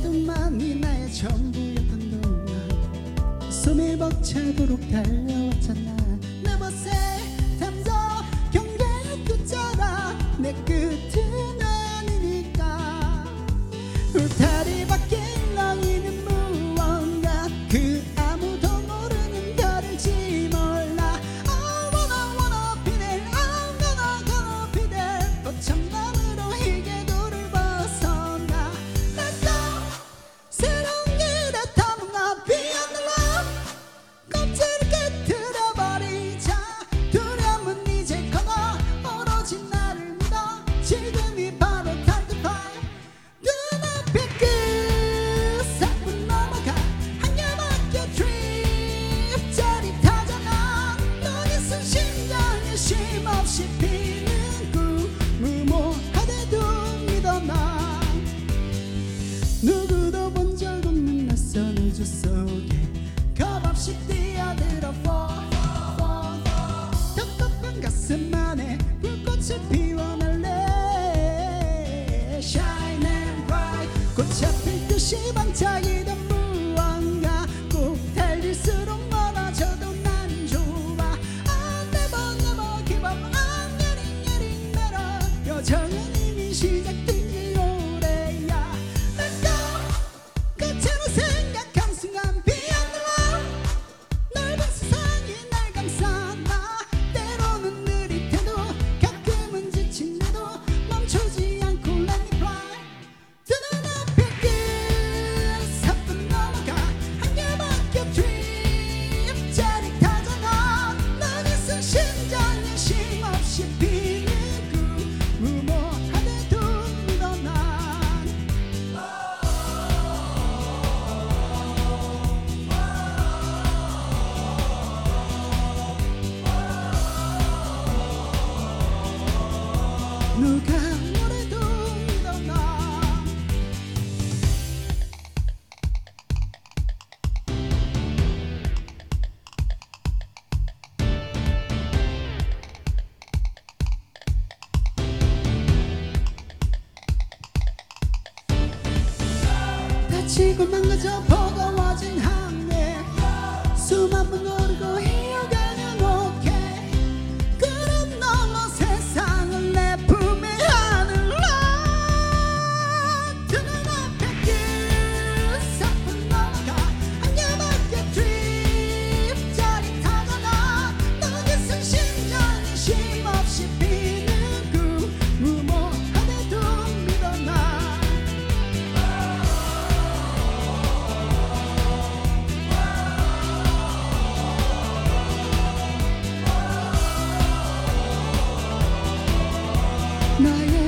너만이 나의 전부였던 동안 숨이 벅차도록 달려왔잖아. Never say 잠도 경계의 끝자락 내 끝은 아니니까. 울타리 밖에 너희는 무언가 그 아무도 모르는 별일지 몰라. I wanna be there, I'm gonna be there. 또 창문으로 이 궤도를 벗어나. Let's go. 새로운 길에 터무나 beyond the love. 껍질을 깨트려버리자. 두려움은 이제 커나 오로지 나를 믿어. 지금이 바로 time to fight. 눈앞에 끝사뿐 넘어가 한 개밖에 trip 짜릿하잖아. 너의 쓴 심장에 쉼없이 피는 꿈 무모하게도 믿어. 난 누구도 본 적 없는 낯선 우주 속에 겁없이 뛰어들어 fall. 답답한 가슴 안에 불꽃을 피워날래. Shine and bright. 꽃이 필듯이 반짝이던 무언가 꼭 달릴수록 멀어져도 난 좋아. I'll never never give up. I'm getting better. 여정은 이미 시작된 지 오래야. Let's go. 끝으로 생각한 순간 beyond the love. 넓은 세상이 날 감싸나. 때로는 느릿해도 가끔은 지친데도 멈추지 않고 let me fly. 두 눈앞에 끝사뿐 넘어가 한 개밖에 dream 짜릿하잖아. 너의 쓴 심장에 쉼없이 피는 꿈 무모하게도 믿어. 난 누가 뭐래도 믿어. 난 다치고 망가져 버거워진 항해 수만 번 오르고 이어가는 오케이. 구름 넘어 세상을 내 품에 하늘로. 두 눈앞에 끝사뿐 넘어가 한 개밖에 trip 짜릿하잖아. 너의 쓴 심장이 쉼없이 피는 꿈 무모하게도 믿어. 난 나의